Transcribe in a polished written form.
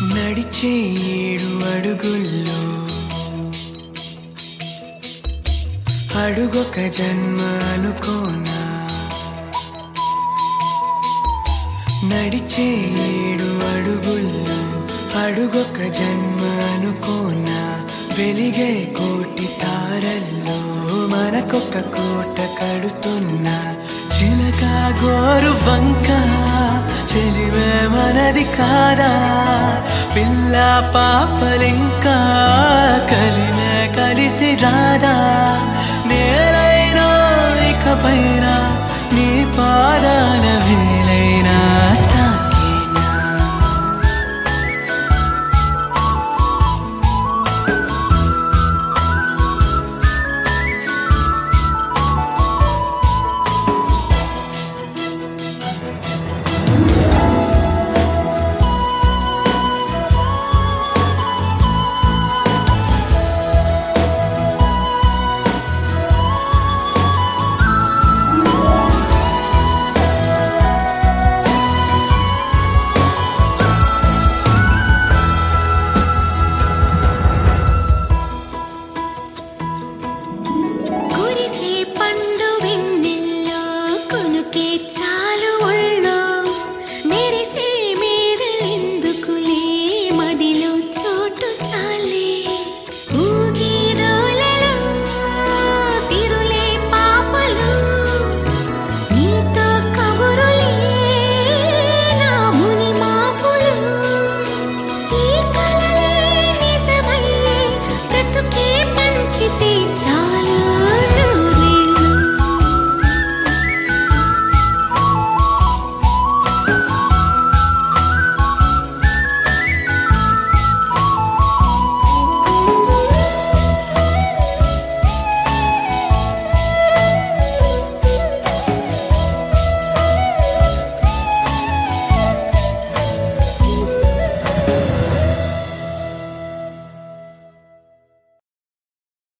నడిచే 7 అడుగుల్లో అడుగొక జన్మ అనుకోనా. నడిచే 7 అడుగుల్లో అడుగొక జన్మ అనుకోనా. వెలిగే కోటి తారల్లో మనకొక కోట కడుతున్నా. చిలక గోరు వంక చెలివే మనది కాదా. పిల్ల పాపలింకా కలిమే కలిసి రాదా. నేనైనా ఇకపైన నీ పాదాల